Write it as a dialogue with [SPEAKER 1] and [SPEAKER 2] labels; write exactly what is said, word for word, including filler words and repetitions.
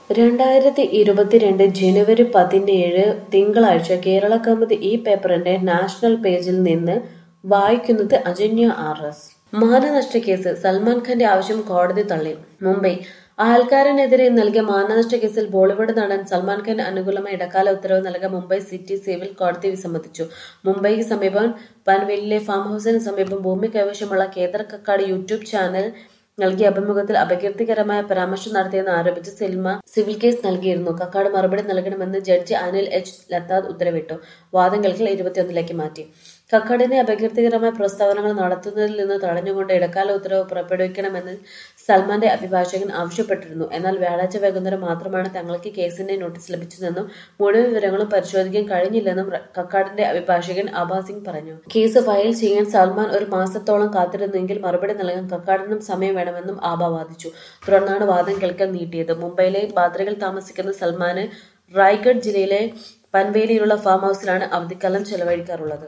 [SPEAKER 1] രണ്ടായിരത്തി ഇരുപത്തിരണ്ട് ജനുവരി പതിനേഴ് തിങ്കളാഴ്ച കേരളകൗമുദി ഈ പേപ്പറിന്റെ നാഷണൽ പേജിൽ നിന്ന് വായിക്കുന്നത് അജന്യ ആർ എസ്. മാനനഷ്ടക്കേസ് സൽമാൻ ഖാന്റെ ആവശ്യം കോടതി തള്ളി. മുംബൈ അയൽക്കാരനെതിരെ നൽകിയ മാനനഷ്ട കേസിൽ ബോളിവുഡ് നടൻ സൽമാൻ ഖാന് അനുകൂലമായി ഇടക്കാല ഉത്തരവ് നൽകാൻ മുംബൈ സിറ്റി സിവിൽ കോടതി വിസമ്മതിച്ചു. മുംബൈക്ക് സമീപം പൻവേലിലെ ഫാം ഹൌസിന് സമീപം ഭൂമി കൈവശമുള്ള കേദർ കക്കാട് യൂട്യൂബ് ചാനൽ നൽകിയ അഭിമുഖത്തിൽ അപകീർത്തികരമായ പരാമർശം നടത്തിയെന്ന് ആരോപിച്ച് സിൽമ സിവിൽ കേസ് നൽകിയിരുന്നു. കക്കാട് മറുപടി നൽകണമെന്ന് ജഡ്ജി അനിൽ എച്ച് ലത്താദ് ഉത്തരവിട്ടു. വാദം കേൾക്കൽ ഇരുപത്തിയൊന്നിലേക്ക് മാറ്റി. കക്കാടിനെ അപകീർത്തികരമായ പ്രസ്താവനകൾ നടത്തുന്നതിൽ നിന്ന് തടഞ്ഞുകൊണ്ട് ഇടക്കാല ഉത്തരവ് പുറപ്പെടുവിക്കണമെന്ന് സൽമാന്റെ അഭിഭാഷകൻ ആവശ്യപ്പെട്ടിരുന്നു. എന്നാൽ വ്യാഴാഴ്ച വൈകുന്നേരം മാത്രമാണ് തങ്ങൾക്ക് കേസിന്റെ നോട്ടീസ് ലഭിച്ചതെന്നും മുഴുവൻ വിവരങ്ങളും പരിശോധിക്കാൻ കഴിഞ്ഞില്ലെന്നും കക്കാടിന്റെ അഭിഭാഷകൻ ആഭാ സിംഗ് പറഞ്ഞു. കേസ് ഫയൽ ചെയ്യാൻ സൽമാൻ ഒരു മാസത്തോളം കാത്തിരുന്നെങ്കിൽ മറുപടി നൽകാൻ കക്കാടിനും സമയം വേണമെന്നും ആബ വാദിച്ചു. തുടർന്നാണ് വാദം കേൾക്കൽ നീട്ടിയത്. മുംബൈയിലെ ബാന്ദ്രയിൽ താമസിക്കുന്ന സൽമാന് റായ്ഗഡ് ജില്ലയിലെ പൻവേലിയിലുള്ള ഫാം ഹൌസിലാണ് അവധിക്കാലം ചെലവഴിക്കാറുള്ളത്.